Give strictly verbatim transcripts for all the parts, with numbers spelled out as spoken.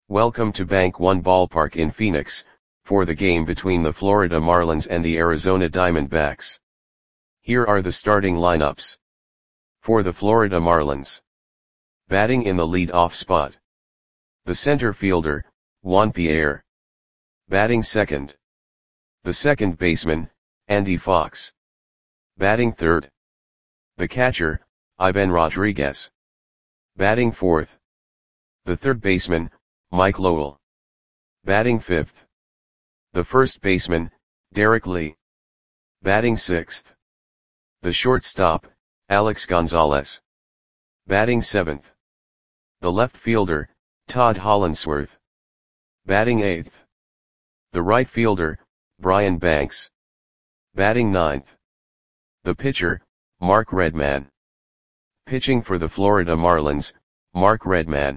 Welcome to Bank One Ballpark in Phoenix, for the game between the Florida Marlins and the Arizona Diamondbacks. Here are the starting lineups. For the Florida Marlins. Batting in the lead-off spot. The center fielder, Juan Pierre. Batting second. The second baseman, Andy Fox. Batting third. The catcher, Ivan Rodriguez. Batting fourth. The third baseman, Mike Lowell. Batting fifth. The first baseman, Derek Lee. Batting sixth. The shortstop, Alex Gonzalez. Batting seventh. The left fielder, Todd Hollandsworth. Batting eighth. The right fielder, Brian Banks. Batting ninth. The pitcher, Mark Redman. Pitching for the Florida Marlins, Mark Redman.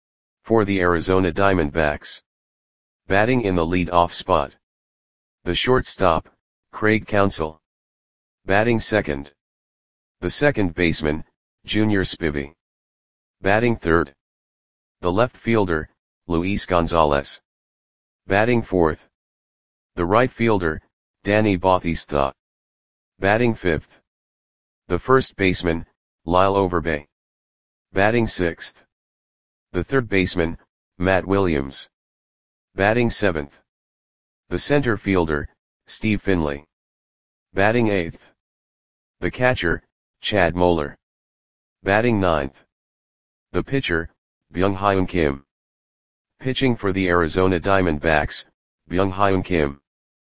For the Arizona Diamondbacks. Batting in the lead-off spot. The shortstop, Craig Counsell. Batting second. The second baseman, Junior Spivey. Batting third. The left fielder, Luis Gonzalez. Batting fourth. The right fielder, Danny Bautista. Batting fifth. The first baseman, Lyle Overbay. Batting sixth. The third baseman, Matt Williams. Batting seventh. The center fielder, Steve Finley. Batting eighth. The catcher, Chad Moeller. Batting ninth. The pitcher, Byung-Hyun Kim. Pitching for the Arizona Diamondbacks, Byung-Hyun Kim.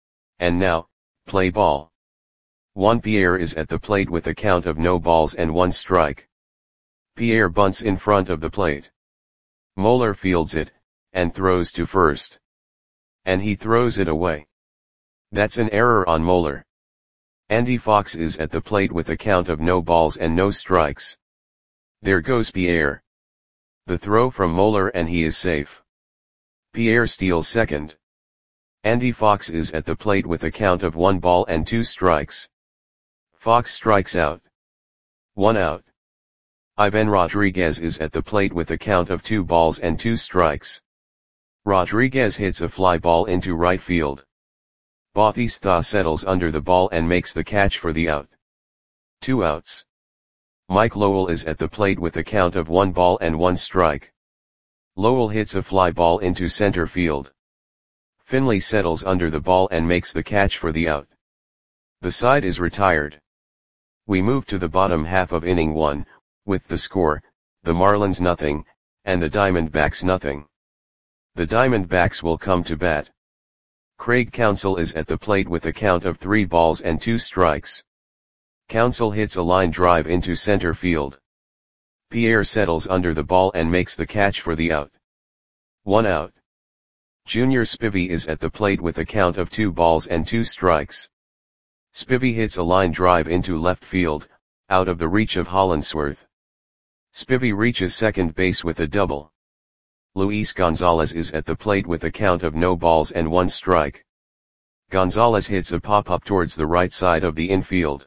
And now, play ball. Juan Pierre is at the plate with a count of no balls and one strike. Pierre bunts in front of the plate. Moeller fields it, and throws to first. And he throws it away. That's an error on Moeller. Andy Fox is at the plate with a count of no balls and no strikes. There goes Pierre. The throw from Moeller and he is safe. Pierre steals second. Andy Fox is at the plate with a count of one ball and two strikes. Fox strikes out. One out. Ivan Rodriguez is at the plate with a count of two balls and two strikes. Rodriguez hits a fly ball into right field. Bautista settles under the ball and makes the catch for the out. Two outs. Mike Lowell is at the plate with a count of one ball and one strike. Lowell hits a fly ball into center field. Finley settles under the ball and makes the catch for the out. The side is retired. We move to the bottom half of inning one, with the score, the Marlins nothing, and the Diamondbacks nothing. The Diamondbacks will come to bat. Craig Counsell is at the plate with a count of three balls and two strikes. Counsell hits a line drive into center field. Pierre settles under the ball and makes the catch for the out. One out. Junior Spivey is at the plate with a count of two balls and two strikes. Spivey hits a line drive into left field, out of the reach of Hollandsworth. Spivey reaches second base with a double. Luis Gonzalez is at the plate with a count of no balls and one strike. Gonzalez hits a pop-up towards the right side of the infield.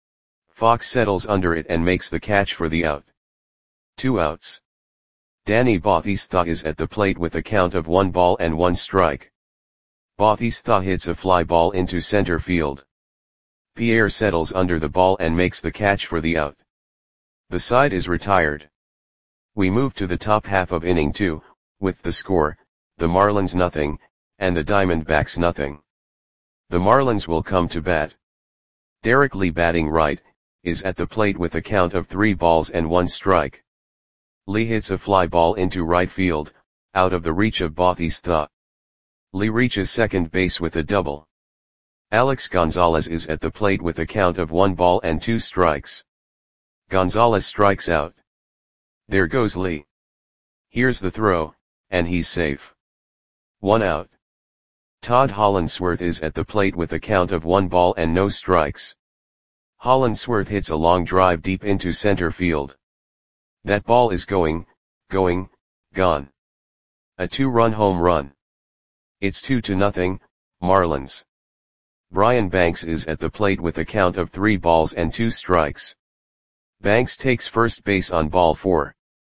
Fox settles under it and makes the catch for the out. Two outs. Danny Bautista is at the plate with a count of one ball and one strike. Bautista hits a fly ball into center field. Pierre settles under the ball and makes the catch for the out. The side is retired. We move to the top half of inning two, with the score, the Marlins nothing, and the Diamondbacks nothing. The Marlins will come to bat. Derek Lee batting right, is at the plate with a count of three balls and one strike. Lee hits a fly ball into right field, out of the reach of Bautista. Lee reaches second base with a double. Alex Gonzalez is at the plate with a count of one ball and two strikes. Gonzalez strikes out. There goes Lee. Here's the throw, and he's safe. One out. Todd Hollandsworth is at the plate with a count of one ball and no strikes. Hollandsworth hits a long drive deep into center field. That ball is going, going, gone. A two-run home run. It's two to nothing, Marlins. Brian Banks is at the plate with a count of three balls and two strikes. Banks takes first base on ball four.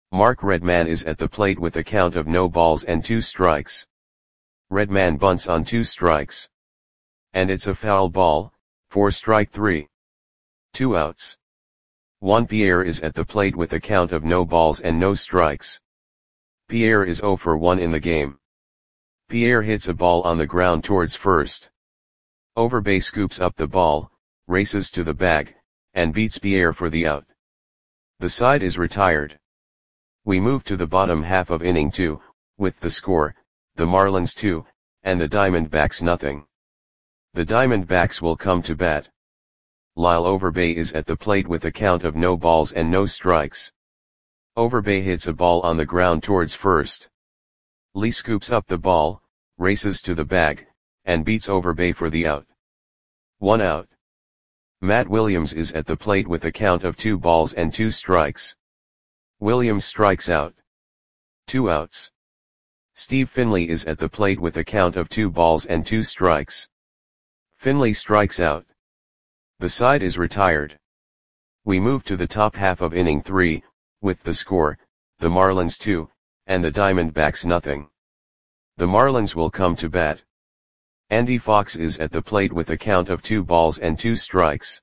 Mark Redman is at the plate with a count of no balls and two strikes. Redman bunts on two strikes. And it's a foul ball, for strike three. Two outs. Juan Pierre is at the plate with a count of no balls and no strikes. Pierre is zero for one in the game. Pierre hits a ball on the ground towards first. Overbay scoops up the ball, races to the bag, and beats Pierre for the out. The side is retired. We move to the bottom half of inning two, with the score, the Marlins two, and the Diamondbacks nothing. The Diamondbacks will come to bat. Lyle Overbay is at the plate with a count of no balls and no strikes. Overbay hits a ball on the ground towards first. Lee scoops up the ball, races to the bag, and beats Overbay for the out. One out. Matt Williams is at the plate with a count of two balls and two strikes. Williams strikes out. Two outs. Steve Finley is at the plate with a count of two balls and two strikes. Finley strikes out. The side is retired. We move to the top half of inning three, with the score, the Marlins two, and the Diamondbacks nothing. The Marlins will come to bat. Andy Fox is at the plate with a count of two balls and two strikes.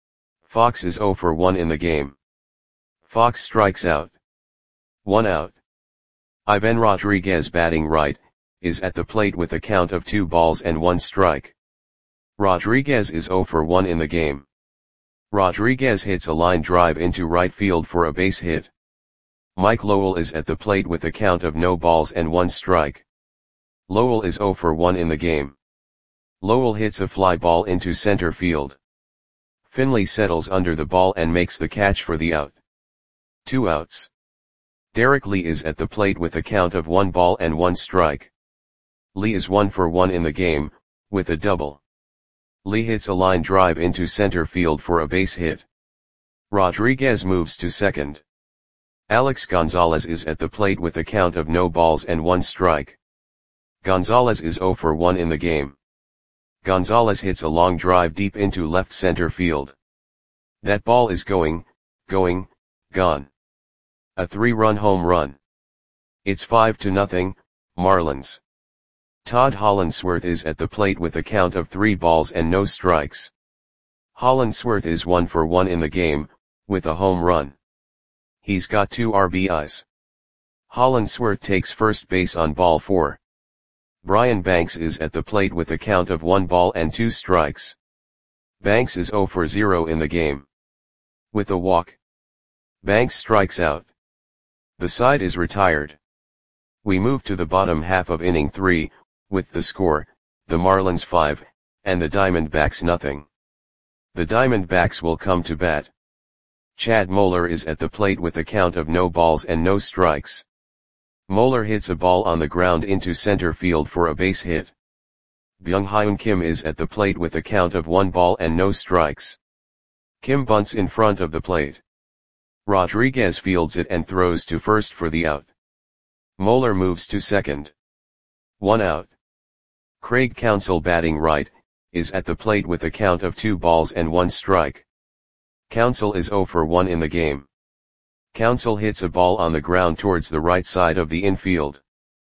Fox is zero for one in the game. Fox strikes out. One out. Ivan Rodriguez, batting right, is at the plate with a count of two balls and one strike. Rodriguez is zero for one in the game. Rodriguez hits a line drive into right field for a base hit. Mike Lowell is at the plate with a count of no balls and one strike. Lowell is zero for one in the game. Lowell hits a fly ball into center field. Finley settles under the ball and makes the catch for the out. Two outs. Derek Lee is at the plate with a count of one ball and one strike. Lee is one for one in the game, with a double. Lee hits a line drive into center field for a base hit. Rodriguez moves to second. Alex Gonzalez is at the plate with a count of no balls and one strike. Gonzalez is zero for one in the game. Gonzalez hits a long drive deep into left center field. That ball is going, going, gone. A three-run home run. It's five to nothing, Marlins. Todd Hollandsworth is at the plate with a count of three balls and no strikes. Hollandsworth is one for one in the game, with a home run. He's got two R B Is. Hollandsworth takes first base on ball four. Brian Banks is at the plate with a count of one ball and two strikes. Banks is zero for zero in the game. With a walk. Banks strikes out. The side is retired. We move to the bottom half of inning three, with the score, the Marlins five, and the Diamondbacks nothing. The Diamondbacks will come to bat. Chad Moeller is at the plate with a count of no balls and no strikes. Moeller hits a ball on the ground into center field for a base hit. Byung-Hyun Kim is at the plate with a count of one ball and no strikes. Kim bunts in front of the plate. Rodriguez fields it and throws to first for the out. Moeller moves to second. One out. Craig Counsell, batting right, is at the plate with a count of two balls and one strike. Counsell is zero for one in the game. Counsell hits a ball on the ground towards the right side of the infield.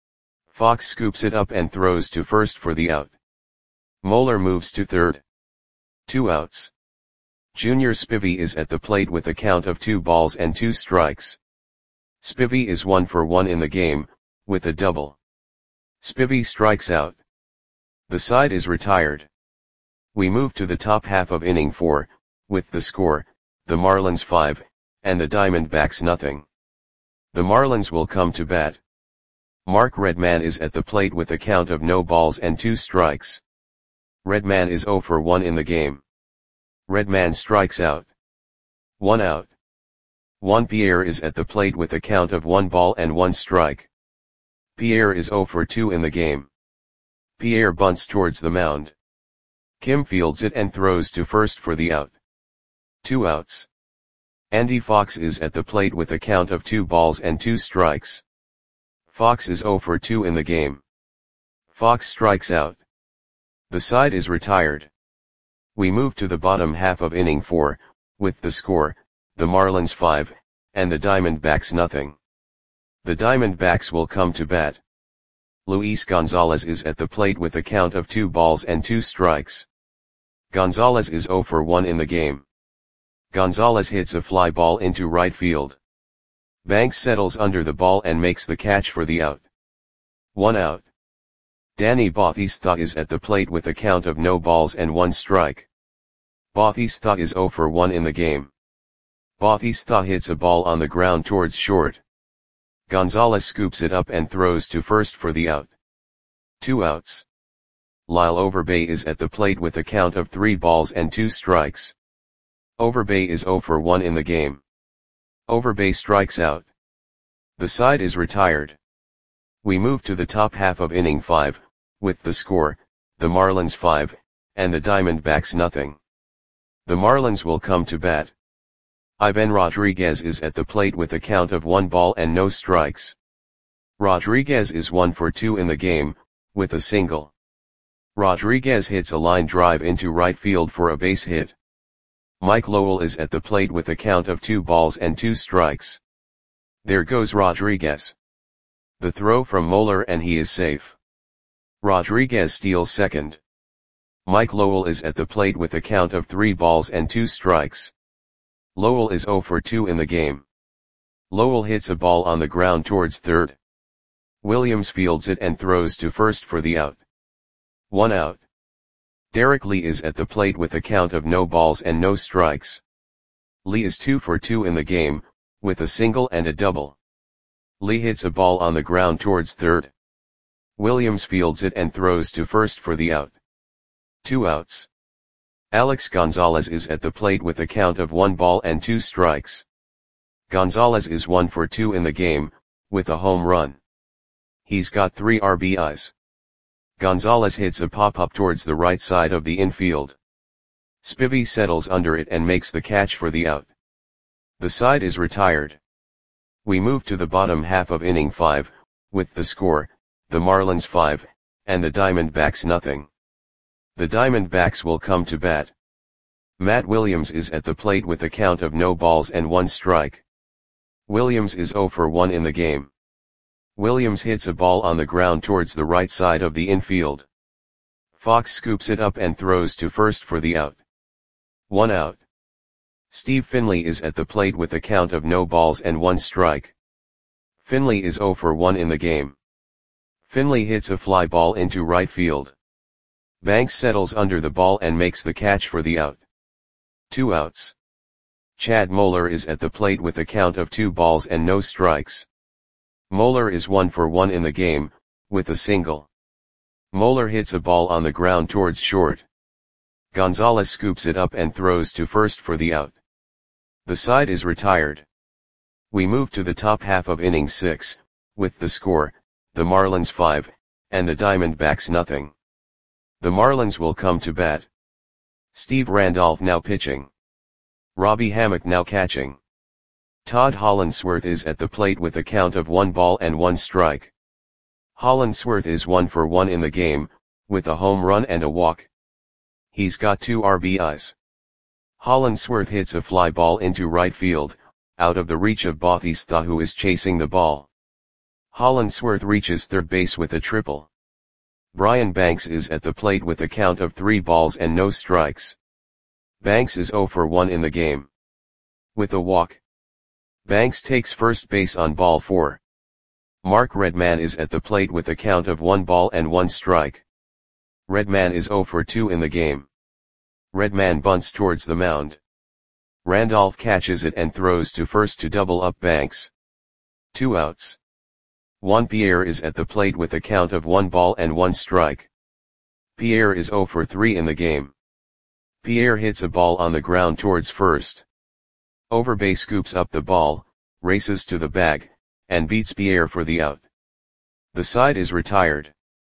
Fox scoops it up and throws to first for the out. Moeller moves to third. Two outs. Junior Spivey is at the plate with a count of two balls and two strikes. Spivey is one for one in the game, with a double. Spivey strikes out. The side is retired. We move to the top half of inning four, with the score, the Marlins five, and the Diamondbacks nothing. The Marlins will come to bat. Mark Redman is at the plate with a count of no balls and two strikes. Redman is zero for one in the game. Redman strikes out. One out. Juan Pierre is at the plate with a count of one ball and one strike. Pierre is zero for two in the game. Pierre bunts towards the mound. Kim fields it and throws to first for the out. Two outs. Andy Fox is at the plate with a count of two balls and two strikes. Fox is zero for two in the game. Fox strikes out. The side is retired. We move to the bottom half of inning four, with the score, the Marlins five, and the Diamondbacks nothing. The Diamondbacks will come to bat. Luis Gonzalez is at the plate with a count of two balls and two strikes. Gonzalez is zero for one in the game. Gonzalez hits a fly ball into right field. Banks settles under the ball and makes the catch for the out. One out. Danny Bautista is at the plate with a count of no balls and one strike. Bautista is zero for one in the game. Bautista hits a ball on the ground towards short. Gonzalez scoops it up and throws to first for the out. Two outs. Lyle Overbay is at the plate with a count of three balls and two strikes. Overbay is zero for one in the game. Overbay strikes out. The side is retired. We move to the top half of inning five, with the score, the Marlins five, and the Diamondbacks nothing. The Marlins will come to bat. Ivan Rodriguez is at the plate with a count of one ball and no strikes. Rodriguez is one for two in the game, with a single. Rodriguez hits a line drive into right field for a base hit. Mike Lowell is at the plate with a count of two balls and two strikes. There goes Rodriguez. The throw from Moeller and he is safe. Rodriguez steals second. Mike Lowell is at the plate with a count of three balls and two strikes. Lowell is zero for two in the game. Lowell hits a ball on the ground towards third. Williams fields it and throws to first for the out. One out. Derek Lee is at the plate with a count of no balls and no strikes. Lee is two for two in the game, with a single and a double. Lee hits a ball on the ground towards third. Williams fields it and throws to first for the out. Two outs. Alex Gonzalez is at the plate with a count of one ball and two strikes. Gonzalez is one for two in the game, with a home run. He's got three R B Is. Gonzalez hits a pop-up towards the right side of the infield. Spivey settles under it and makes the catch for the out. The side is retired. We move to the bottom half of inning five, with the score, the Marlins five, and the Diamondbacks nothing. The Diamondbacks will come to bat. Matt Williams is at the plate with a count of no balls and one strike. Williams is zero for one in the game. Williams hits a ball on the ground towards the right side of the infield. Fox scoops it up and throws to first for the out. One out. Steve Finley is at the plate with a count of no balls and one strike. Finley is zero for one in the game. Finley hits a fly ball into right field. Banks settles under the ball and makes the catch for the out. Two outs. Chad Moeller is at the plate with a count of two balls and no strikes. Moeller is one for one in the game, with a single. Moeller hits a ball on the ground towards short. Gonzalez scoops it up and throws to first for the out. The side is retired. We move to the top half of inning six, with the score, the Marlins five, and the Diamondbacks nothing. The Marlins will come to bat. Steve Randolph now pitching. Robbie Hammock now catching. Todd Hollandsworth is at the plate with a count of one ball and one strike. Hollandsworth is one for one in the game, with a home run and a walk. He's got two R B Is. Hollandsworth hits a fly ball into right field, out of the reach of Bautista who is chasing the ball. Hollandsworth reaches third base with a triple. Brian Banks is at the plate with a count of three balls and no strikes. Banks is zero for one in the game. With a walk. Banks takes first base on ball four. Mark Redman is at the plate with a count of one ball and one strike. Redman is zero for two in the game. Redman bunts towards the mound. Randolph catches it and throws to first to double up Banks. Two outs. Juan Pierre is at the plate with a count of one ball and one strike. Pierre is zero for three in the game. Pierre hits a ball on the ground towards first. Overbay scoops up the ball, races to the bag, and beats Pierre for the out. The side is retired.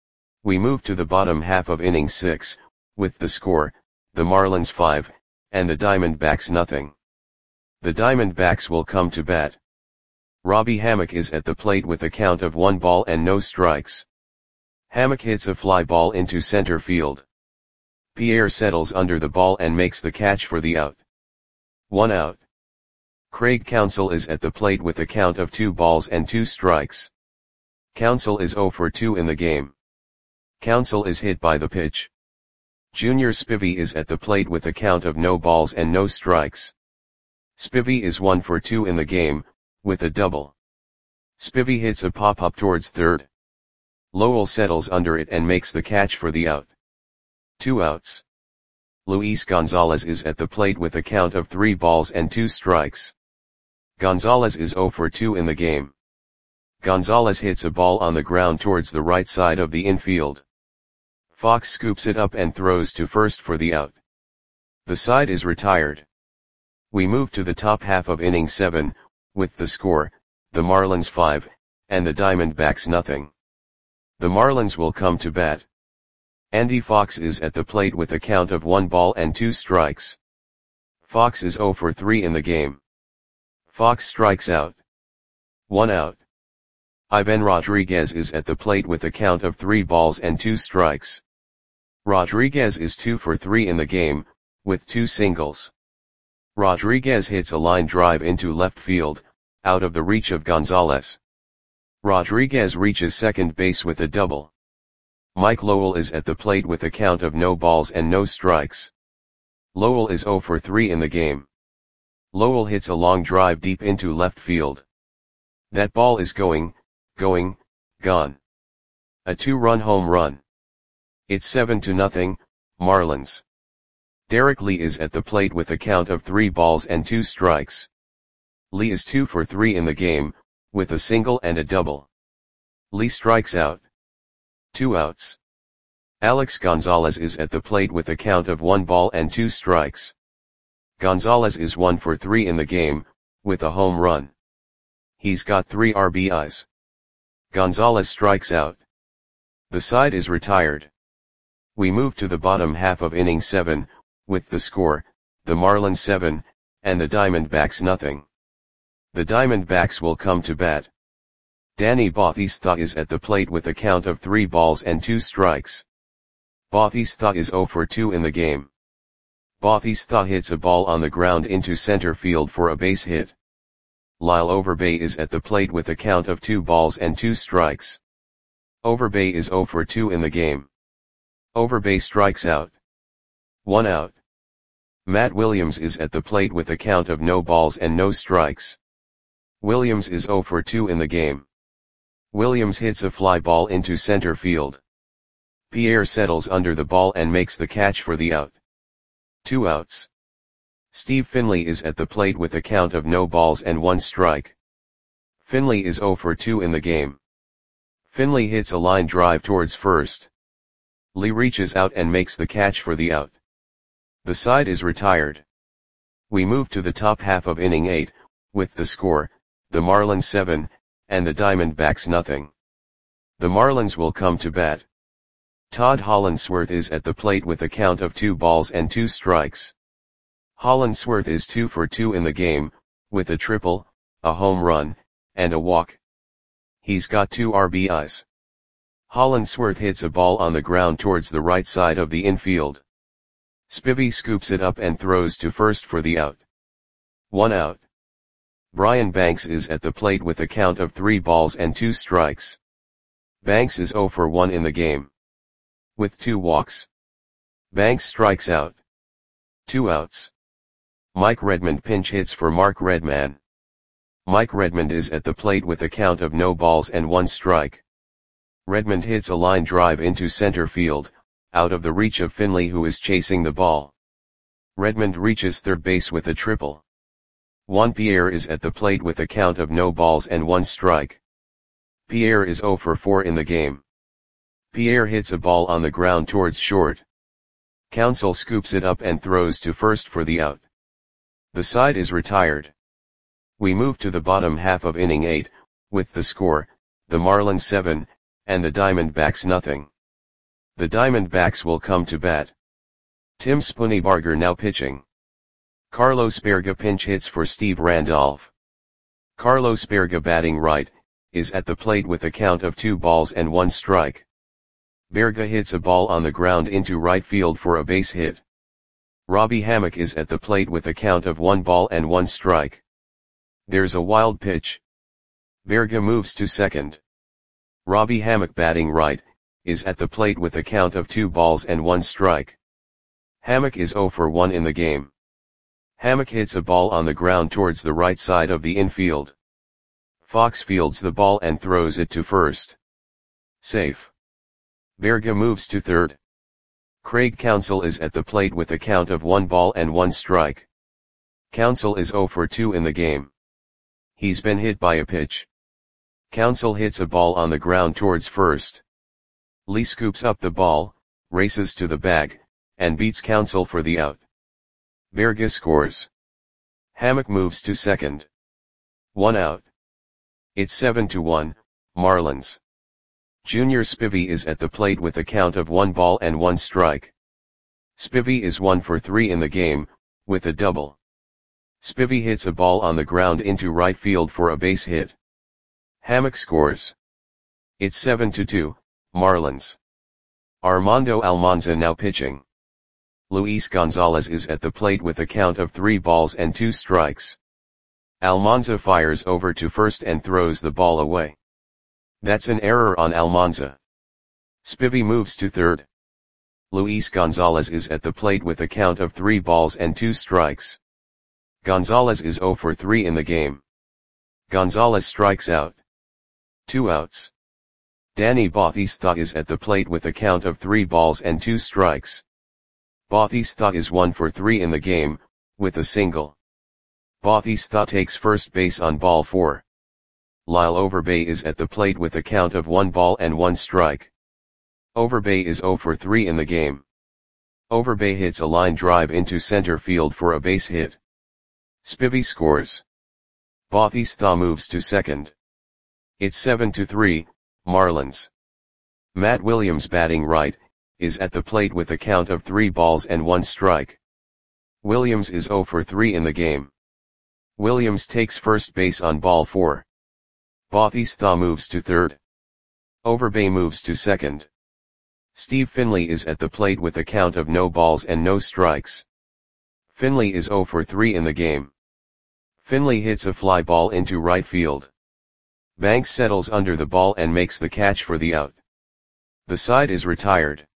We move to the bottom half of inning six, with the score, the Marlins five, and the Diamondbacks nothing. The Diamondbacks will come to bat. Robbie Hammock is at the plate with a count of one ball and no strikes. Hammock hits a fly ball into center field. Pierre settles under the ball and makes the catch for the out. One out. Craig Counsell is at the plate with a count of two balls and two strikes. Counsell is zero for two in the game. Counsell is hit by the pitch. Junior Spivey is at the plate with a count of no balls and no strikes. Spivey is one for two in the game, with a double. Spivey hits a pop-up towards third. Lowell settles under it and makes the catch for the out. Two outs. Luis Gonzalez is at the plate with a count of three balls and two strikes. Gonzalez is zero for two in the game. Gonzalez hits a ball on the ground towards the right side of the infield. Fox scoops it up and throws to first for the out. The side is retired. We move to the top half of inning seven, with the score, the Marlins five, and the Diamondbacks nothing. The Marlins will come to bat. Andy Fox is at the plate with a count of one ball and two strikes. Fox is zero for three in the game. Fox strikes out. One out. Ivan Rodriguez is at the plate with a count of three balls and two strikes. Rodriguez is two for three in the game, with two singles. Rodriguez hits a line drive into left field, out of the reach of Gonzalez. Rodriguez reaches second base with a double. Mike Lowell is at the plate with a count of no balls and no strikes. Lowell is zero for three in the game. Lowell hits a long drive deep into left field. That ball is going, going, gone. A two-run home run. It's seven to nothing, Marlins. Derek Lee is at the plate with a count of three balls and two strikes. Lee is two for three in the game, with a single and a double. Lee strikes out. Two outs. Alex Gonzalez is at the plate with a count of one ball and two strikes. Gonzalez is one for three in the game, with a home run. He's got three R B Is. Gonzalez strikes out. The side is retired. We move to the bottom half of inning seven, with the score, the Marlins seven, and the Diamondbacks nothing. The Diamondbacks will come to bat. Danny Bautista is at the plate with a count of three balls and two strikes. Bautista is zero for two in the game. Bautista hits a ball on the ground into center field for a base hit. Lyle Overbay is at the plate with a count of two balls and two strikes. Overbay is zero for two in the game. Overbay strikes out. One out. Matt Williams is at the plate with a count of no balls and no strikes. Williams is zero for two in the game. Williams hits a fly ball into center field. Pierre settles under the ball and makes the catch for the out. Two outs. Steve Finley is at the plate with a count of no balls and one strike. Finley is zero for two in the game. Finley hits a line drive towards first. Lee reaches out and makes the catch for the out. The side is retired. We move to the top half of inning eight, with the score, the Marlins seven, and the Diamondbacks nothing. The Marlins will come to bat. Todd Hollandsworth is at the plate with a count of two balls and two strikes. Hollandsworth is two for two in the game, with a triple, a home run, and a walk. He's got two R B Is. Hollandsworth hits a ball on the ground towards the right side of the infield. Spivey scoops it up and throws to first for the out. One out. Brian Banks is at the plate with a count of three balls and two strikes. Banks is zero for one in the game. With two walks. Banks strikes out. Two outs. Mike Redmond pinch hits for Mark Redman. Mike Redmond is at the plate with a count of no balls and one strike. Redmond hits a line drive into center field, out of the reach of Finley who is chasing the ball. Redmond reaches third base with a triple. Juan Pierre is at the plate with a count of no balls and one strike. Pierre is zero for four in the game. Pierre hits a ball on the ground towards short. Counsell scoops it up and throws to first for the out. The side is retired. We move to the bottom half of inning eight, with the score, the Marlins seven, and the Diamondbacks nothing. The Diamondbacks will come to bat. Tim Spunybarger now pitching. Carlos Berga pinch hits for Steve Randolph. Carlos Berga batting right, is at the plate with a count of two balls and one strike. Berga hits a ball on the ground into right field for a base hit. Robbie Hammock is at the plate with a count of one ball and one strike. There's a wild pitch. Berge moves to second. Robbie Hammock batting right, is at the plate with a count of two balls and one strike. Hammock is zero for one in the game. Hammock hits a ball on the ground towards the right side of the infield. Fox fields the ball and throws it to first. Safe. Berge moves to third. Craig Counsell is at the plate with a count of one ball and one strike. Counsell is zero for two in the game. He's been hit by a pitch. Counsell hits a ball on the ground towards first. Lee scoops up the ball, races to the bag, and beats Counsell for the out. Berge scores. Hammock moves to second. One out. It's seven to one, Marlins. Junior Spivey is at the plate with a count of one ball and one strike. Spivey is one for three in the game, with a double. Spivey hits a ball on the ground into right field for a base hit. Hammock scores. It's seven to two, Marlins. Armando Almanza now pitching. Luis Gonzalez is at the plate with a count of three balls and two strikes. Almanza fires over to first and throws the ball away. That's an error on Almanza. Spivey moves to third. Luis Gonzalez is at the plate with a count of three balls and two strikes. Gonzalez is zero for three in the game. Gonzalez strikes out. Two outs. Danny Bautista is at the plate with a count of three balls and two strikes. Bautista is one for three in the game, with a single. Bautista takes first base on ball four. Lyle Overbay is at the plate with a count of one ball and one strike. Overbay is zero for three in the game. Overbay hits a line drive into center field for a base hit. Spivey scores. Bautista moves to second. It's seven to three, Marlins. Matt Williams batting right, is at the plate with a count of three balls and one strike. Williams is zero for three in the game. Williams takes first base on ball four. Bautista moves to third. Overbay moves to second. Steve Finley is at the plate with a count of no balls and no strikes. Finley is zero for three in the game. Finley hits a fly ball into right field. Banks settles under the ball and makes the catch for the out. The side is retired.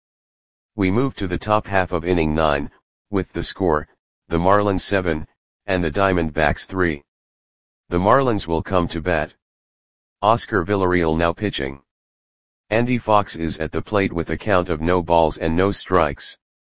We move to the top half of inning nine, with the score, the Marlins seven, and the Diamondbacks three. The Marlins will come to bat. Oscar Villarreal now pitching. Andy Fox is at the plate with a count of no balls and no strikes.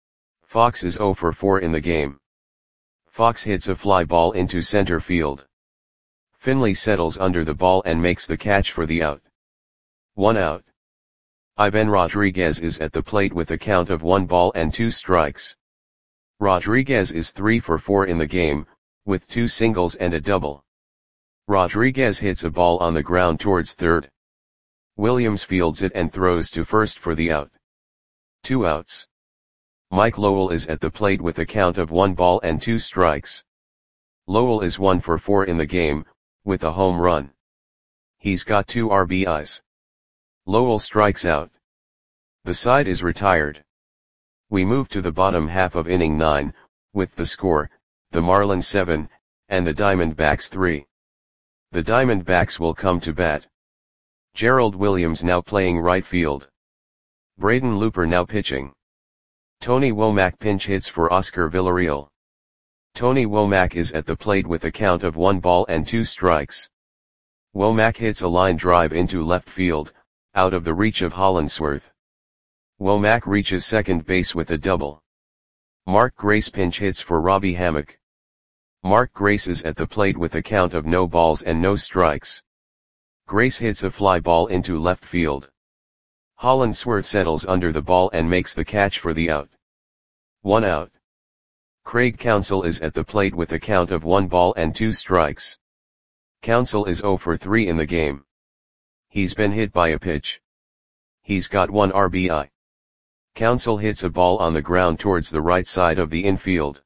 Fox is zero for four in the game. Fox hits a fly ball into center field. Finley settles under the ball and makes the catch for the out. One out. Ivan Rodriguez is at the plate with a count of one ball and two strikes. Rodriguez is three for four in the game, with two singles and a double. Rodriguez hits a ball on the ground towards third. Williams fields it and throws to first for the out. Two outs. Mike Lowell is at the plate with a count of one ball and two strikes. Lowell is one for four in the game, with a home run. He's got two R B Is. Lowell strikes out. The side is retired. We move to the bottom half of inning nine, with the score, the Marlins seven, and the Diamondbacks three. The Diamondbacks will come to bat. Gerald Williams now playing right field. Braden Looper now pitching. Tony Womack pinch hits for Oscar Villarreal. Tony Womack is at the plate with a count of one ball and two strikes. Womack hits a line drive into left field, out of the reach of Hollandsworth. Womack reaches second base with a double. Mark Grace pinch hits for Robbie Hammock. Mark Grace is at the plate with a count of no balls and no strikes. Grace hits a fly ball into left field. Hollandsworth settles under the ball and makes the catch for the out. One out. Craig Counsell is at the plate with a count of one ball and two strikes. Counsell is zero for three in the game. He's been hit by a pitch. He's got one R B I. Counsell hits a ball on the ground towards the right side of the infield.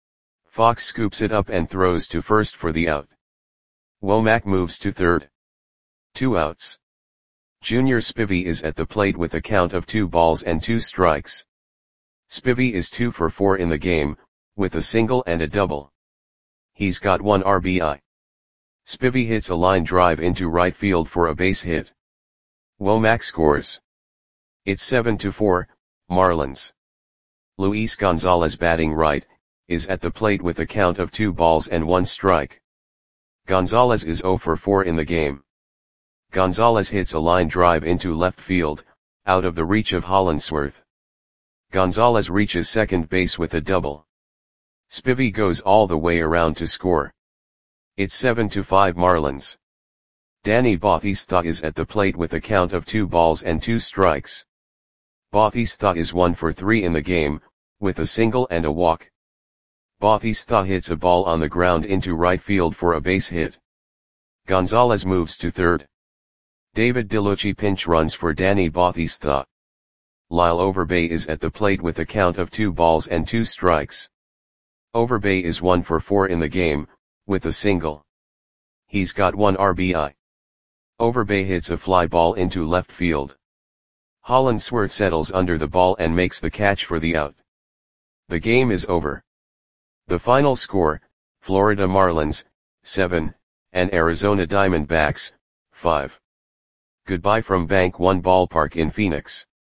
Fox scoops it up and throws to first for the out. Womack moves to third. Two outs. Junior Spivey is at the plate with a count of two balls and two strikes. Spivey is two for four in the game, with a single and a double. He's got one R B I. Spivey hits a line drive into right field for a base hit. Womack scores. It's seven to four, Marlins. Luis Gonzalez, batting right, is at the plate with a count of two balls and one strike. Gonzalez is zero for four in the game. Gonzalez hits a line drive into left field, out of the reach of Hollandsworth. Gonzalez reaches second base with a double. Spivey goes all the way around to score. It's seven to five Marlins. Danny Bautista is at the plate with a count of two balls and two strikes. Bautista is one for three in the game, with a single and a walk. Bautista hits a ball on the ground into right field for a base hit. Gonzalez moves to third. David DeLucci pinch runs for Danny Bautista. Lyle Overbay is at the plate with a count of two balls and two strikes. Overbay is one for four in the game, with a single. He's got one R B I. Overbay hits a fly ball into left field. Hollandsworth settles under the ball and makes the catch for the out. The game is over. The final score, Florida Marlins, seven, and Arizona Diamondbacks, five. Goodbye from Bank One Ballpark in Phoenix.